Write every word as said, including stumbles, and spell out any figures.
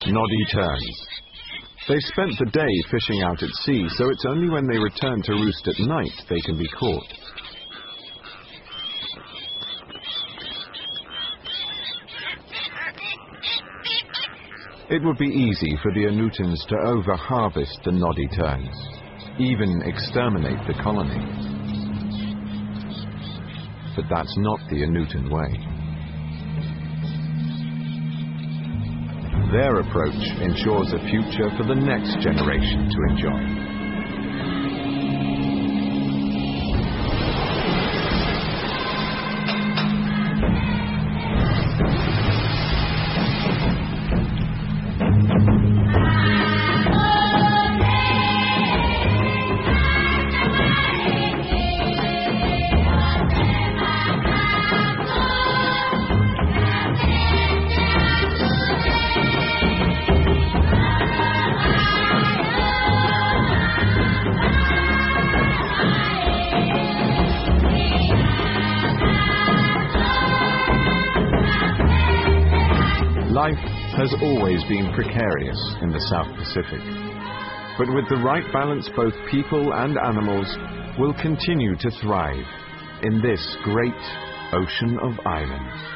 Noddy terns. They spent the day fishing out at sea, so it's only when they return to roost at night they can be caught. It would be easy for the Anutans to over-harvest the noddy terns, even exterminate the colony. But that's not the Anutan way. Their approach ensures a future for the next generation to enjoy. Life has always been precarious in the South Pacific, but with the right balance, both people and animals will continue to thrive in this great ocean of islands.